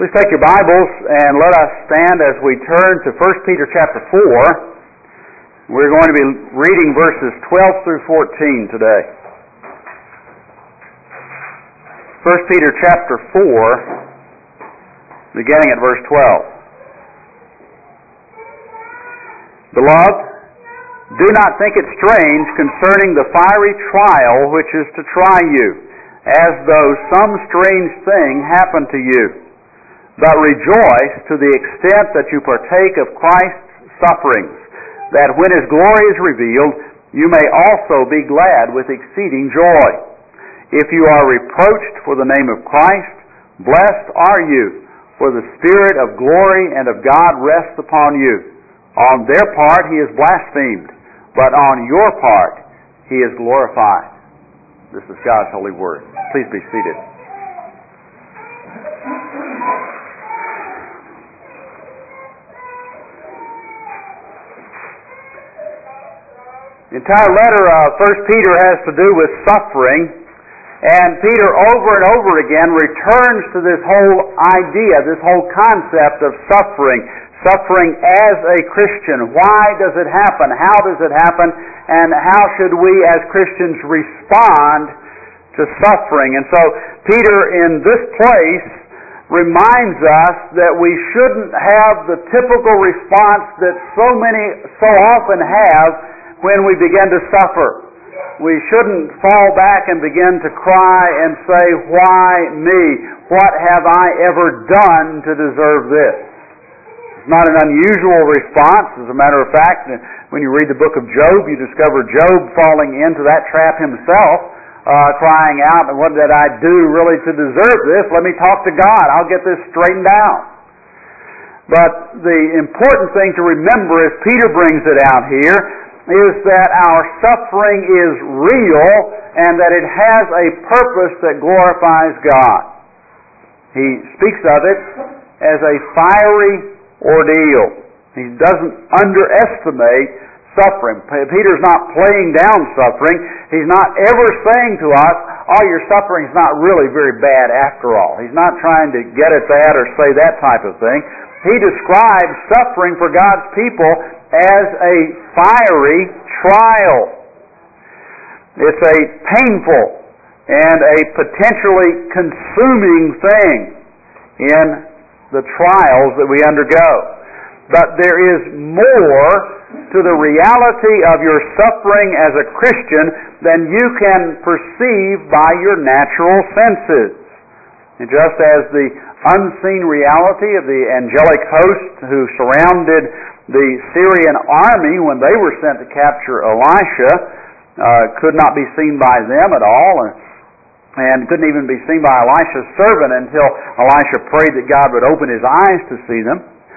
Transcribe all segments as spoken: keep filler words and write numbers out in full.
Please take your Bibles and let us stand as we turn to First Peter chapter four. We're going to be reading verses twelve through fourteen today. First Peter chapter four, beginning at verse twelve. Beloved, do not think it strange concerning the fiery trial which is to try you, as though some strange thing happened to you. But rejoice to the extent that you partake of Christ's sufferings, that when His glory is revealed, you may also be glad with exceeding joy. If you are reproached for the name of Christ, blessed are you, for the Spirit of glory and of God rests upon you. On their part He is blasphemed, but on your part He is glorified. This is God's holy word. Please be seated. The entire letter of First Peter has to do with suffering, and Peter over and over again returns to this whole idea, this whole concept of suffering. Suffering as a Christian. Why does it happen? How does it happen? And how should we as Christians respond to suffering? And so Peter in this place reminds us that we shouldn't have the typical response that so many so often have when we begin to suffer. We shouldn't fall back and begin to cry and say, "Why me? What have I ever done to deserve this?" It's not an unusual response. As a matter of fact, when you read the book of Job, you discover Job falling into that trap himself, uh, crying out, "What did I do really to deserve this? Let me talk to God. I'll get this straightened out." But the important thing to remember as Peter brings it out here is that our suffering is real and that it has a purpose that glorifies God. He speaks of it as a fiery ordeal. He doesn't underestimate suffering. Peter's not playing down suffering. He's not ever saying to us, "Oh, your suffering's not really very bad after all." He's not trying to get at that or say that type of thing. He describes suffering for God's people as a fiery trial. It's a painful and a potentially consuming thing in the trials that we undergo. But there is more to the reality of your suffering as a Christian than you can perceive by your natural senses. And just as the unseen reality of the angelic host who surrounded the Syrian army when they were sent to capture Elisha uh, could not be seen by them at all, and, and couldn't even be seen by Elisha's servant until Elisha prayed that God would open his eyes to see them.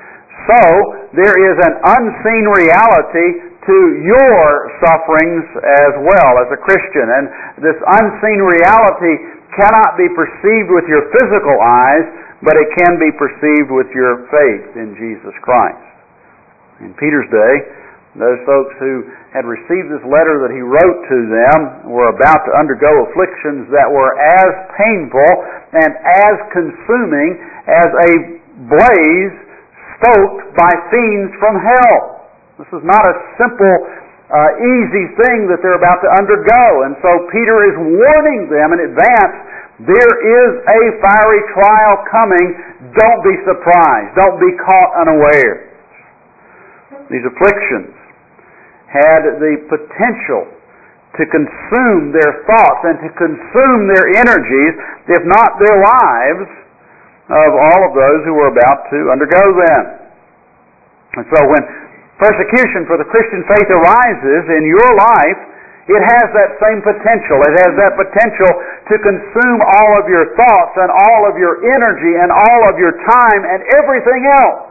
So there is an unseen reality to your sufferings as well as a Christian, and this unseen reality cannot be perceived with your physical eyes, but it can be perceived with your faith in Jesus Christ. In Peter's day, those folks who had received this letter that he wrote to them were about to undergo afflictions that were as painful and as consuming as a blaze stoked by fiends from hell. This is not a simple, uh, easy thing that they're about to undergo. And so Peter is warning them in advance, there is a fiery trial coming. Don't be surprised. Don't be caught unaware. These afflictions had the potential to consume their thoughts and to consume their energies, if not their lives, of all of those who were about to undergo them. And so when persecution for the Christian faith arises in your life, it has that same potential. It has that potential to consume all of your thoughts and all of your energy and all of your time and everything else,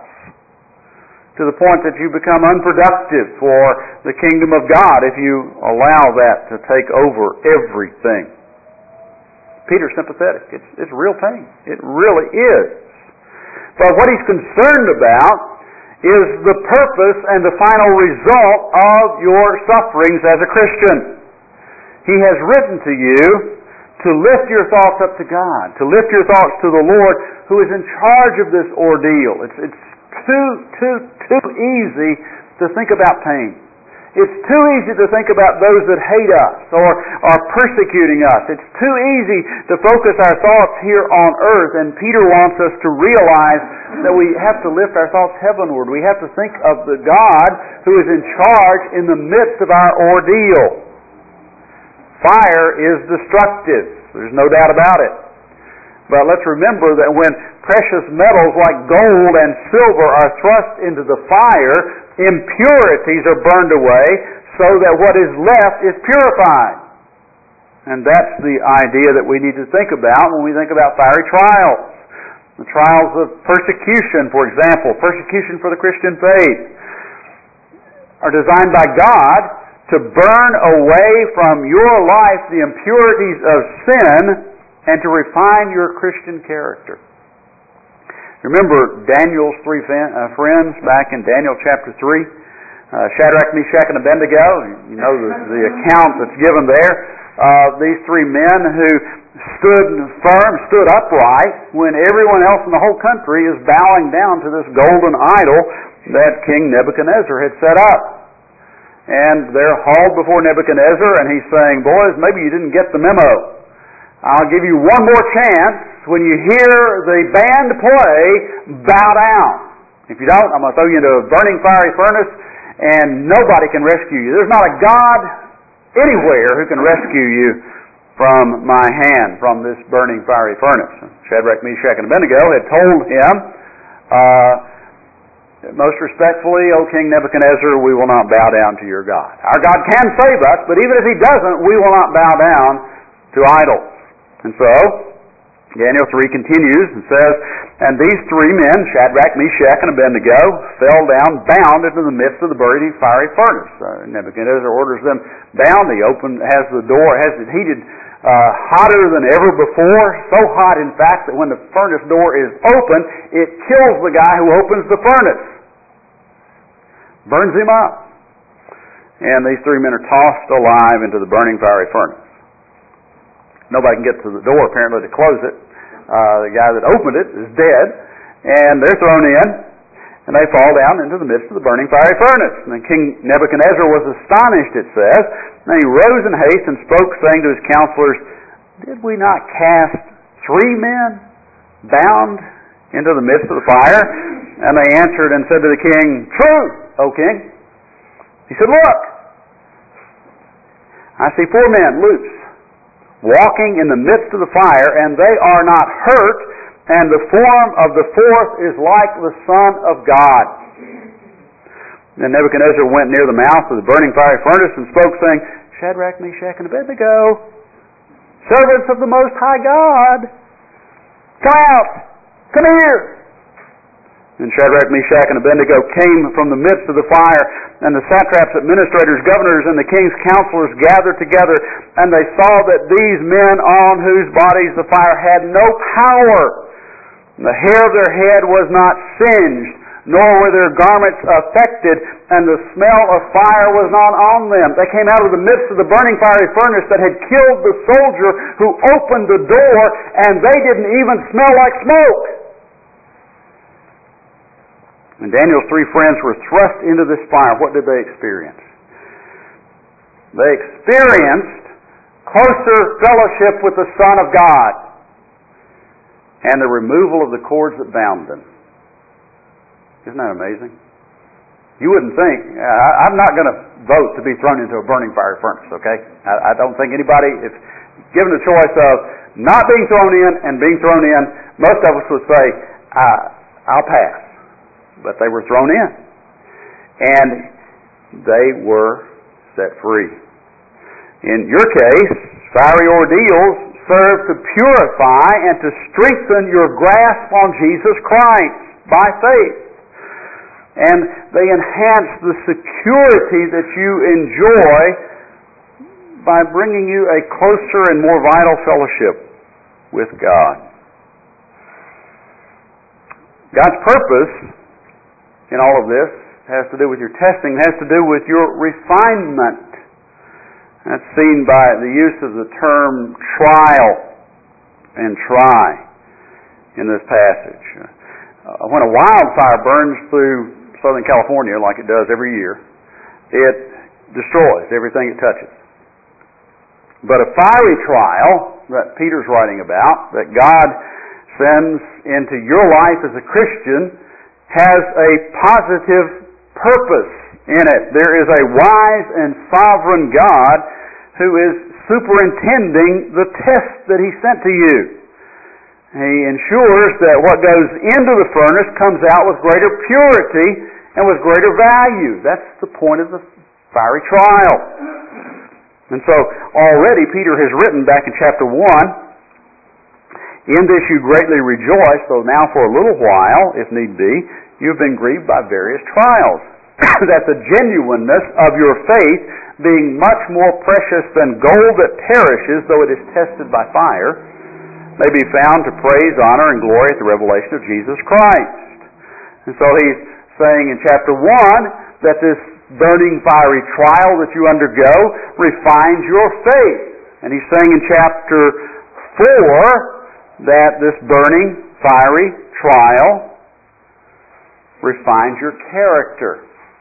to the point that you become unproductive for the kingdom of God if you allow that to take over everything. Peter's sympathetic. It's, it's real pain. It really is. But what he's concerned about is the purpose and the final result of your sufferings as a Christian. He has written to you to lift your thoughts up to God, to lift your thoughts to the Lord who is in charge of this ordeal. It's, it's too, too, too easy to think about pain. It's too easy to think about those that hate us or are persecuting us. It's too easy to focus our thoughts here on earth, and Peter wants us to realize that we have to lift our thoughts heavenward. We have to think of the God who is in charge in the midst of our ordeal. Fire is destructive. There's no doubt about it. But let's remember that when precious metals like gold and silver are thrust into the fire, impurities are burned away so that what is left is purified. And that's the idea that we need to think about when we think about fiery trials. The trials of persecution, for example, persecution for the Christian faith, are designed by God to burn away from your life the impurities of sin and to refine your Christian character. Remember Daniel's three friends back in Daniel chapter three? Uh, Shadrach, Meshach, and Abednego. You know the, the account that's given there. Uh, these three men who stood firm, stood upright, when everyone else in the whole country is bowing down to this golden idol that King Nebuchadnezzar had set up. And they're hauled before Nebuchadnezzar, and he's saying, boys, maybe you didn't get the memo. I'll give you one more chance. When you hear the band play, bow down. If you don't, I'm going to throw you into a burning fiery furnace, and nobody can rescue you. There's not a God anywhere who can rescue you from my hand, from this burning fiery furnace. Shadrach, Meshach, and Abednego had told him, uh, most respectfully, O King Nebuchadnezzar, we will not bow down to your God. Our God can save us, but even if He doesn't, we will not bow down to idols. And so, Daniel three continues and says, and these three men, Shadrach, Meshach, and Abednego, fell down bound into the midst of the burning fiery furnace. Uh, Nebuchadnezzar orders them bound. He open, has the door, has it heated uh, hotter than ever before. So hot, in fact, that when the furnace door is open, it kills the guy who opens the furnace. Burns him up. And these three men are tossed alive into the burning fiery furnace. Nobody can get to the door, apparently, to close it. Uh, the guy that opened it is dead, and they're thrown in, and they fall down into the midst of the burning fiery furnace. And then King Nebuchadnezzar was astonished, it says, and he rose in haste and spoke, saying to his counselors, did we not cast three men bound into the midst of the fire? And they answered and said to the king, true, O king. He said, look, I see four men loose, walking in the midst of the fire, and they are not hurt, and the form of the fourth is like the Son of God. Then Nebuchadnezzar went near the mouth of the burning fiery furnace and spoke, saying, Shadrach, Meshach, and Abednego, servants of the Most High God, come out, come here. And Shadrach, Meshach, and Abednego came from the midst of the fire, and the satraps, administrators, governors, and the king's counselors gathered together, and they saw that these men on whose bodies the fire had no power, the hair of their head was not singed, nor were their garments affected, and the smell of fire was not on them. They came out of the midst of the burning fiery furnace that had killed the soldier who opened the door, and they didn't even smell like smoke. When Daniel's three friends were thrust into this fire, what did they experience? They experienced closer fellowship with the Son of God and the removal of the cords that bound them. Isn't that amazing? You wouldn't think, I, I'm not going to vote to be thrown into a burning fire furnace, okay? I, I don't think anybody, if given the choice of not being thrown in and being thrown in, most of us would say, uh, I'll pass. But they were thrown in. And they were set free. In your case, fiery ordeals serve to purify and to strengthen your grasp on Jesus Christ by faith. And they enhance the security that you enjoy by bringing you a closer and more vital fellowship with God. God's purpose in all of this has to do with your testing, has to do with your refinement. That's seen by the use of the term trial and try in this passage. Uh, when a wildfire burns through Southern California, like it does every year, it destroys everything it touches. But a fiery trial that Peter's writing about, that God sends into your life as a Christian, has a positive purpose in it. There is a wise and sovereign God who is superintending the test that He sent to you. He ensures that what goes into the furnace comes out with greater purity and with greater value. That's the point of the fiery trial. And so already Peter has written back in chapter one, "In this you greatly rejoice, though now for a little while, if need be, you've been grieved by various trials, that the genuineness of your faith, being much more precious than gold that perishes, though it is tested by fire, may be found to praise, honor, and glory at the revelation of Jesus Christ." And so he's saying in chapter one that this burning fiery trial that you undergo refines your faith. And he's saying in chapter four that this burning fiery trial refines your character.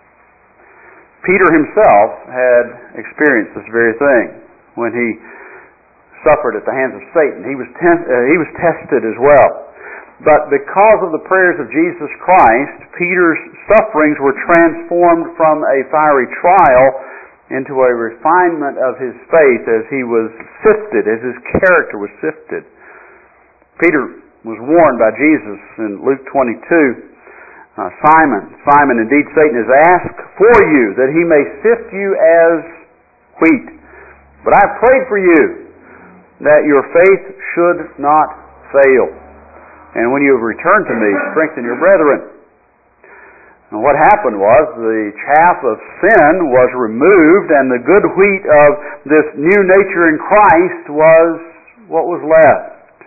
Peter himself had experienced this very thing when he suffered at the hands of Satan. He was te- uh, he was tested as well. But because of the prayers of Jesus Christ, Peter's sufferings were transformed from a fiery trial into a refinement of his faith as he was sifted, as his character was sifted. Peter was warned by Jesus in Luke twenty-two, uh, Simon, Simon, indeed Satan has asked for you that he may sift you as wheat. But I have prayed for you that your faith should not fail. And when you have returned to me, strengthen your brethren. And what happened was the chaff of sin was removed, and the good wheat of this new nature in Christ was what was left.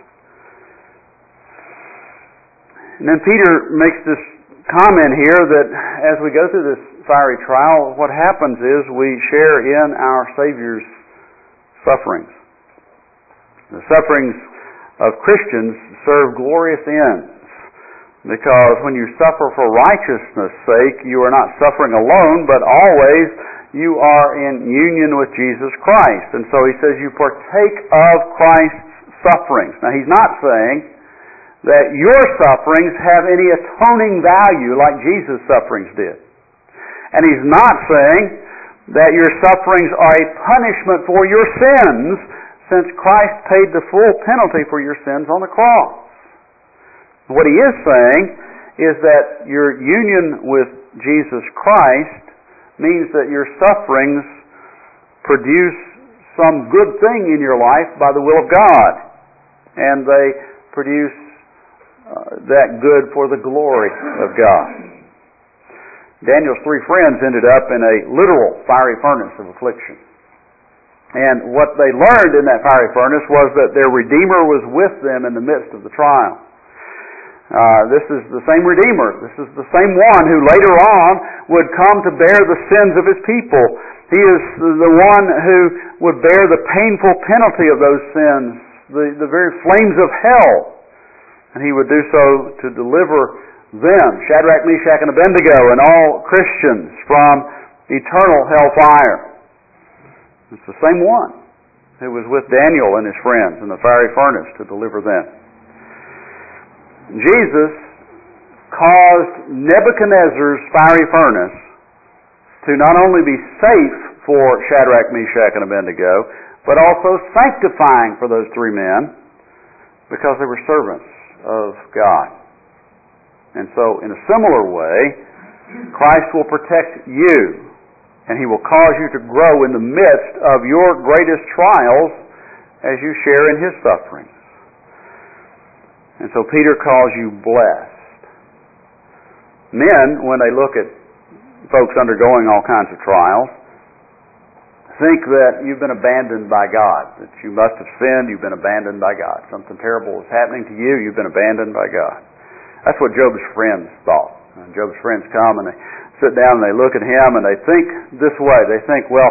And then Peter makes this comment here that as we go through this fiery trial, what happens is we share in our Savior's sufferings. The sufferings of Christians serve glorious ends, because when you suffer for righteousness' sake, you are not suffering alone, but always you are in union with Jesus Christ. And so he says you partake of Christ's sufferings. Now he's not saying that your sufferings have any atoning value like Jesus' sufferings did. And he's not saying that your sufferings are a punishment for your sins, since Christ paid the full penalty for your sins on the cross. What he is saying is that your union with Jesus Christ means that your sufferings produce some good thing in your life by the will of God, and they produce uh, that good for the glory of God. Daniel's three friends ended up in a literal fiery furnace of affliction. And what they learned in that fiery furnace was that their Redeemer was with them in the midst of the trial. Uh, this is the same Redeemer. This is the same one who later on would come to bear the sins of His people. He is the one who would bear the painful penalty of those sins, the, the very flames of hell. And He would do so to deliver them, Shadrach, Meshach, and Abednego, and all Christians from eternal hellfire. It's the same one who was with Daniel and his friends in the fiery furnace to deliver them. Jesus caused Nebuchadnezzar's fiery furnace to not only be safe for Shadrach, Meshach, and Abednego, but also sanctifying for those three men because they were servants of God. And so, in a similar way, Christ will protect you, and He will cause you to grow in the midst of your greatest trials as you share in His sufferings. And so Peter calls you blessed. Men, when they look at folks undergoing all kinds of trials, think that you've been abandoned by God, that you must have sinned, you've been abandoned by God. Something terrible is happening to you, you've been abandoned by God. That's what Job's friends thought. And Job's friends come and they sit down and they look at him and they think this way. They think, well,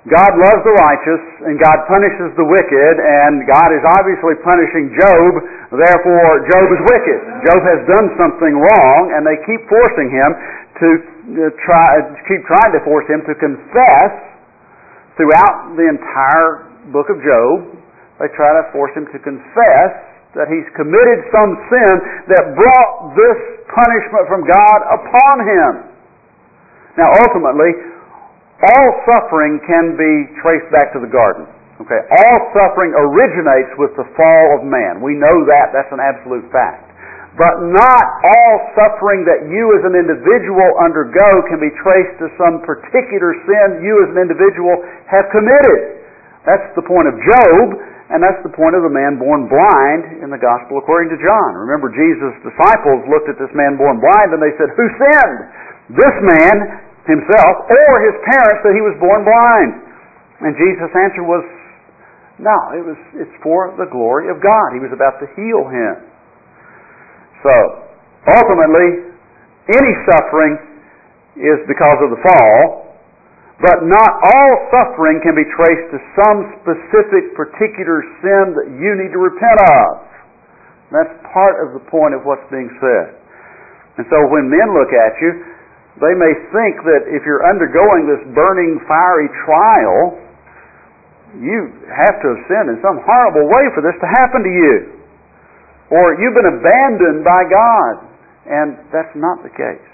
God loves the righteous and God punishes the wicked, and God is obviously punishing Job, therefore Job is wicked. Job has done something wrong, and they keep forcing him to try, keep trying to force him to confess throughout the entire book of Job. They try to force him to confess that he's committed some sin that brought this punishment from God upon him. Now ultimately, all suffering can be traced back to the garden. Okay, all suffering originates with the fall of man. We know that. That's an absolute fact. But not all suffering that you as an individual undergo can be traced to some particular sin you as an individual have committed. That's the point of Job, and that's the point of the man born blind in the Gospel according to John. Remember, Jesus' disciples looked at this man born blind and they said, "Who sinned? This man himself or his parents that he was born blind?" And Jesus' answer was, no, it was it's for the glory of God. He was about to heal him. So, ultimately, any suffering is because of the fall, but not all suffering can be traced to some specific particular sin that you need to repent of. That's part of the point of what's being said. And so when men look at you, they may think that if you're undergoing this burning, fiery trial, you have to have sinned in some horrible way for this to happen to you. Or you've been abandoned by God. And that's not the case.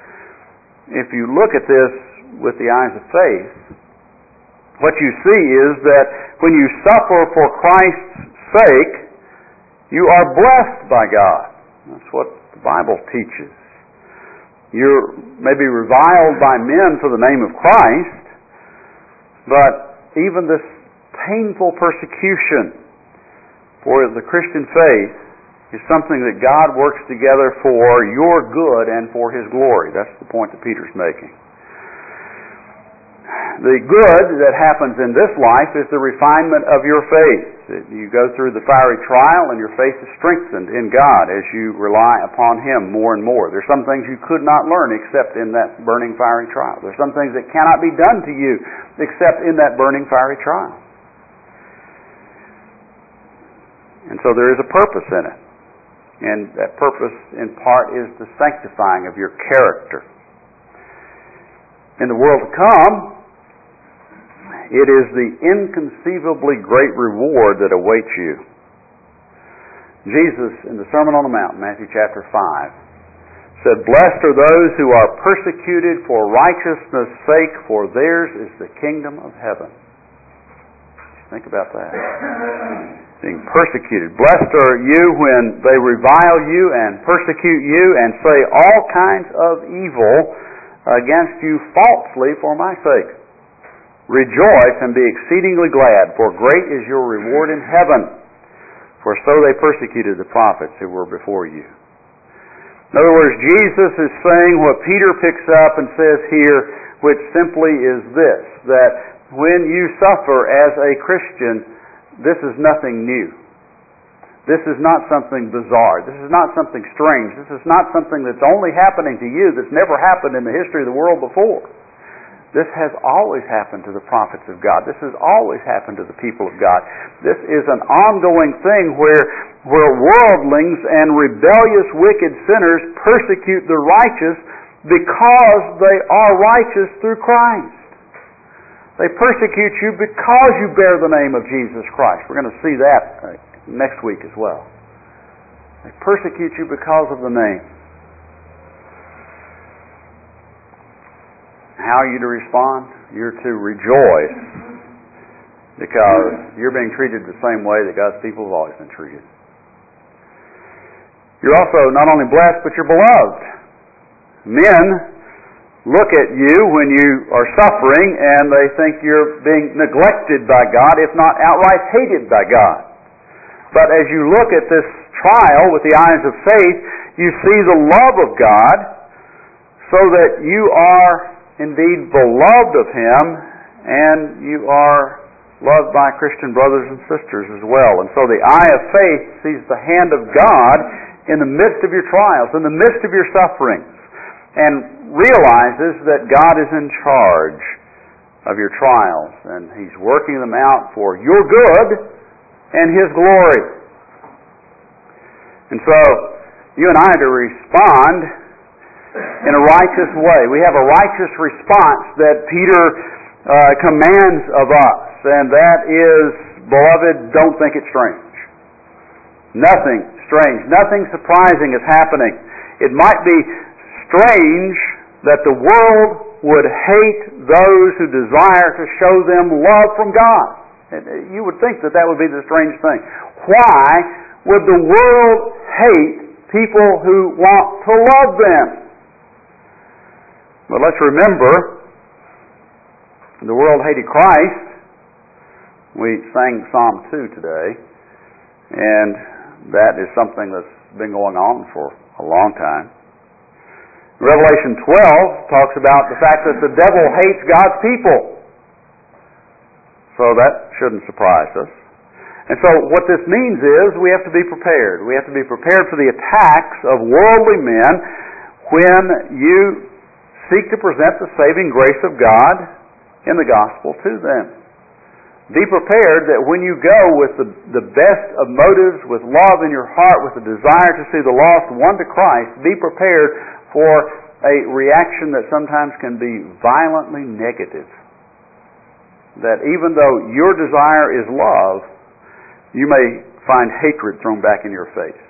If you look at this with the eyes of faith, what you see is that when you suffer for Christ's sake, you are blessed by God. That's what the Bible teaches. You're maybe reviled by men for the name of Christ, but even this painful persecution for the Christian faith is something that God works together for your good and for His glory. That's the point that Peter's making. The good that happens in this life is the refinement of your faith. You go through the fiery trial and your faith is strengthened in God as you rely upon Him more and more. There's some things you could not learn except in that burning fiery trial. There's some things that cannot be done to you except in that burning fiery trial. And so there is a purpose in it. And that purpose in part is the sanctifying of your character. In the world to come, it is the inconceivably great reward that awaits you. Jesus, in the Sermon on the Mount, Matthew chapter five, said, "Blessed are those who are persecuted for righteousness' sake, for theirs is the kingdom of heaven." Think about that. Being persecuted. Blessed are you when they revile you and persecute you and say all kinds of evil against you falsely for my sake. Rejoice and be exceedingly glad, for great is your reward in heaven. For so they persecuted the prophets who were before you. In other words, Jesus is saying what Peter picks up and says here, which simply is this, that when you suffer as a Christian, this is nothing new. This is not something bizarre. This is not something strange. This is not something that's only happening to you, that's never happened in the history of the world before. This has always happened to the prophets of God. This has always happened to the people of God. This is an ongoing thing where, where worldlings and rebellious wicked sinners persecute the righteous because they are righteous through Christ. They persecute you because you bear the name of Jesus Christ. We're going to see that next week as well. They persecute you because of the name. How are you to respond? You're to rejoice because you're being treated the same way that God's people have always been treated. You're also not only blessed, but you're beloved. Men look at you when you are suffering and they think you're being neglected by God, if not outright hated by God. But as you look at this trial with the eyes of faith, you see the love of God so that you are indeed beloved of Him, and you are loved by Christian brothers and sisters as well. And so the eye of faith sees the hand of God in the midst of your trials, in the midst of your sufferings, and realizes that God is in charge of your trials, and He's working them out for your good and His glory. And so, you and I are to respond in a righteous way. We have a righteous response that Peter uh, commands of us, and that is, beloved, don't think it strange. Nothing strange, nothing surprising is happening. It might be strange that the world would hate those who desire to show them love from God. You would think that that would be the strange thing. Why would the world hate people who want to love them? But let's remember, the world hated Christ. We sang Psalm two today, and that is something that's been going on for a long time. Revelation twelve talks about the fact that the devil hates God's people. So that shouldn't surprise us. And so what this means is we have to be prepared. We have to be prepared for the attacks of worldly men when you seek to present the saving grace of God in the gospel to them. Be prepared that when you go with the, the best of motives, with love in your heart, with the desire to see the lost won to Christ, be prepared for a reaction that sometimes can be violently negative. That even though your desire is love, you may find hatred thrown back in your face.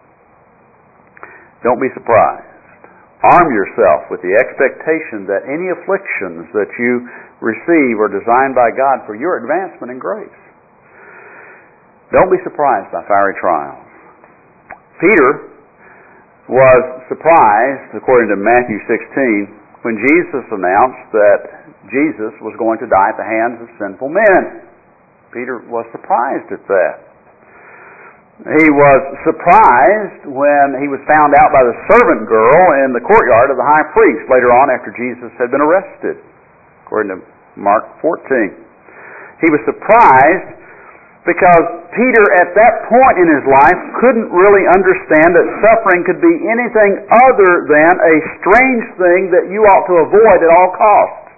Don't be surprised. Arm yourself with the expectation that any afflictions that you receive are designed by God for your advancement in grace. Don't be surprised by fiery trials. Peter was surprised, according to Matthew sixteen, when Jesus announced that Jesus was going to die at the hands of sinful men. Peter was surprised at that. He was surprised when he was found out by the servant girl in the courtyard of the high priest later on after Jesus had been arrested, according to Mark fourteen. He was surprised because Peter at that point in his life couldn't really understand that suffering could be anything other than a strange thing that you ought to avoid at all costs.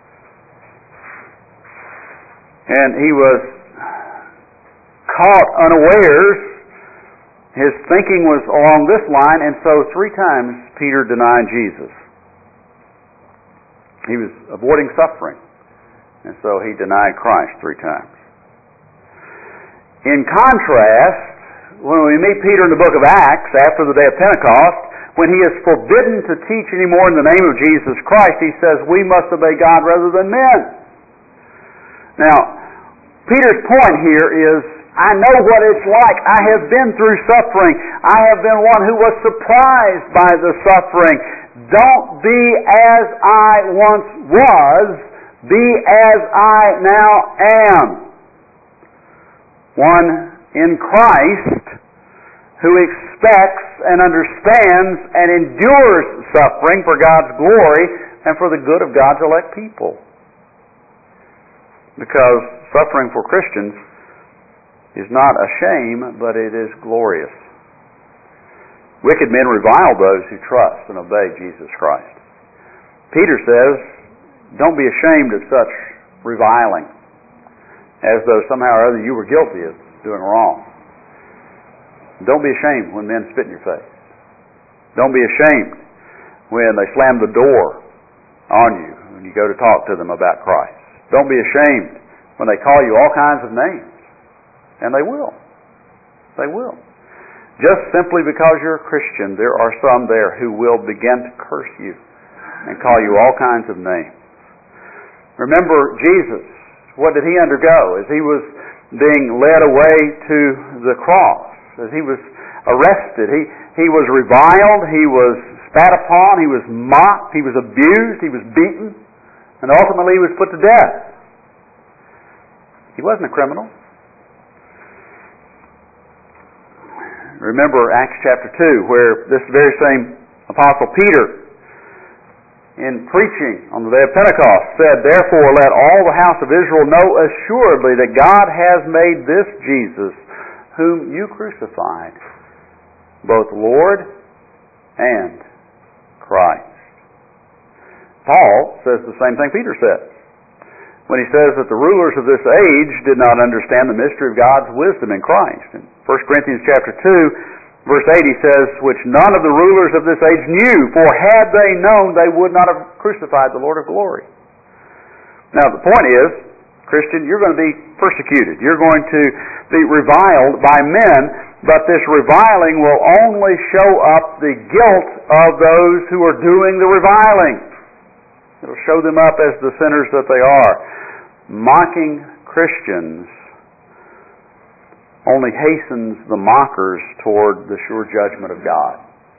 And he was caught unawares. His thinking was along this line, and so three times Peter denied Jesus. He was avoiding suffering, and so he denied Christ three times. In contrast, when we meet Peter in the book of Acts after the day of Pentecost, when he is forbidden to teach anymore in the name of Jesus Christ, he says, we must obey God rather than men. Now, Peter's point here is, I know what it's like. I have been through suffering. I have been one who was surprised by the suffering. Don't be as I once was. Be as I now am. One in Christ who expects and understands and endures suffering for God's glory and for the good of God's elect people. Because suffering for Christians is not a shame, but it is glorious. Wicked men revile those who trust and obey Jesus Christ. Peter says, don't be ashamed of such reviling, as though somehow or other you were guilty of doing wrong. Don't be ashamed when men spit in your face. Don't be ashamed when they slam the door on you when you go to talk to them about Christ. Don't be ashamed when they call you all kinds of names. And they will. They will. Just simply because you're a Christian, there are some there who will begin to curse you and call you all kinds of names. Remember Jesus. What did he undergo as he was being led away to the cross? As he was arrested, he, he was reviled, he was spat upon, he was mocked, he was abused, he was beaten, and ultimately he was put to death. He wasn't a criminal. Remember Acts chapter two, where this very same Apostle Peter, in preaching on the day of Pentecost, said, therefore let all the house of Israel know assuredly that God has made this Jesus, whom you crucified, both Lord and Christ. Paul says the same thing Peter said. when he says that the rulers of this age did not understand the mystery of God's wisdom in Christ. In First Corinthians chapter two, verse eight, he says, which none of the rulers of this age knew, for had they known, they would not have crucified the Lord of glory. Now, the point is, Christian, you're going to be persecuted. You're going to be reviled by men, but this reviling will only show up the guilt of those who are doing the reviling. It'll show them up as the sinners that they are. Mocking Christians only hastens the mockers toward the sure judgment of God.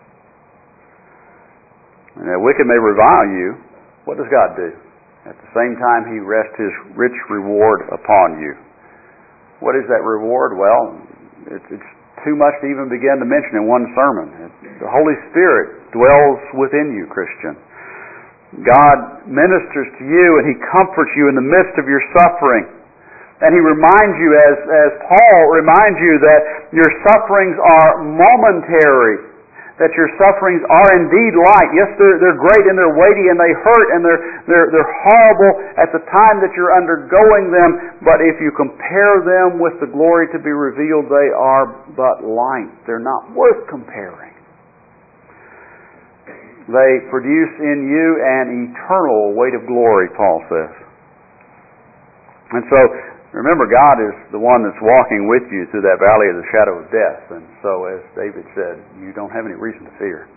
And the wicked may revile you. What does God do? At the same time, He rests His rich reward upon you. What is that reward? Well, it's, it's too much to even begin to mention in one sermon. The Holy Spirit dwells within you, Christian. God ministers to you and He comforts you in the midst of your suffering. And He reminds you, as, as Paul reminds you, that your sufferings are momentary. That your sufferings are indeed light. Yes, they're, they're great and they're weighty and they hurt and they're, they're, they're horrible at the time that you're undergoing them. But if you compare them with the glory to be revealed, they are but light. They're not worth comparing. They produce in you an eternal weight of glory, Paul says. And so, remember, God is the one that's walking with you through that valley of the shadow of death. And so, as David said, you don't have any reason to fear.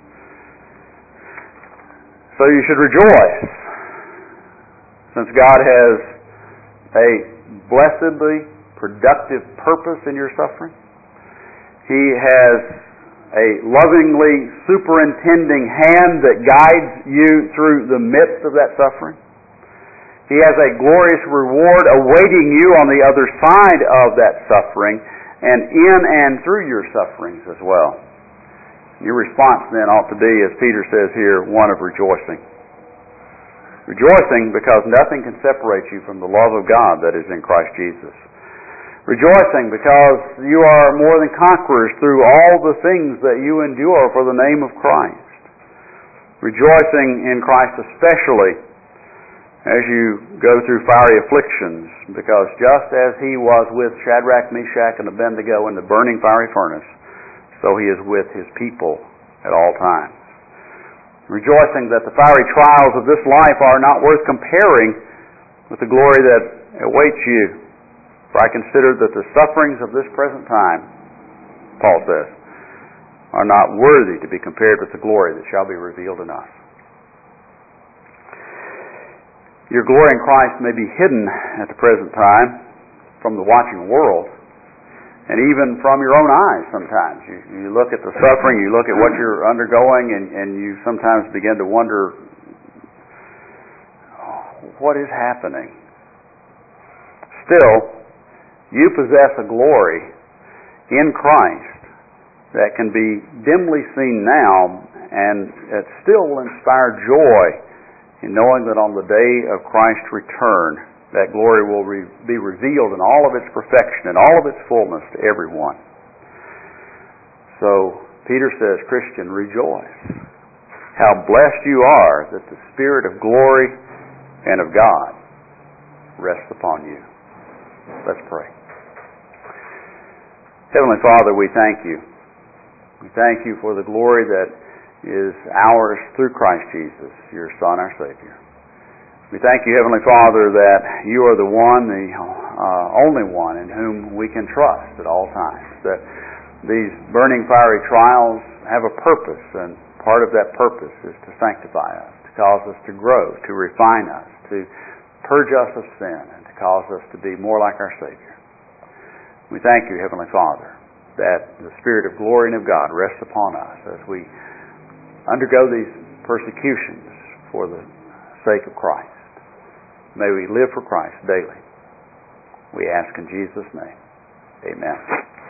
So you should rejoice, since God has a blessedly productive purpose in your suffering. He has a lovingly superintending hand that guides you through the midst of that suffering. He has a glorious reward awaiting you on the other side of that suffering, and in and through your sufferings as well. Your response then ought to be, as Peter says here, one of rejoicing. Rejoicing because nothing can separate you from the love of God that is in Christ Jesus. Rejoicing because you are more than conquerors through all the things that you endure for the name of Christ. Rejoicing in Christ especially as you go through fiery afflictions, because just as He was with Shadrach, Meshach, and Abednego in the burning fiery furnace, so He is with His people at all times. Rejoicing that the fiery trials of this life are not worth comparing with the glory that awaits you. For I consider that the sufferings of this present time, Paul says, are not worthy to be compared with the glory that shall be revealed in us. Your glory in Christ may be hidden at the present time from the watching world, and even from your own eyes sometimes. You, you look at the suffering, you look at what you're undergoing, and, and you sometimes begin to wonder, what is happening? Still, you possess a glory in Christ that can be dimly seen now, and it still will inspire joy in knowing that on the day of Christ's return, that glory will re- be revealed in all of its perfection and all of its fullness to everyone. So, Peter says, Christian, rejoice. How blessed you are that the Spirit of glory and of God rests upon you. Let's pray. Heavenly Father, we thank you. We thank you for the glory that is ours through Christ Jesus, your Son, our Savior. We thank you, Heavenly Father, that you are the one, the uh, only one in whom we can trust at all times. That these burning fiery trials have a purpose, and part of that purpose is to sanctify us, to cause us to grow, to refine us, to purge us of sin, and to cause us to be more like our Savior. We thank you, Heavenly Father, that the Spirit of glory and of God rests upon us as we undergo these persecutions for the sake of Christ. May we live for Christ daily. We ask in Jesus' name. Amen.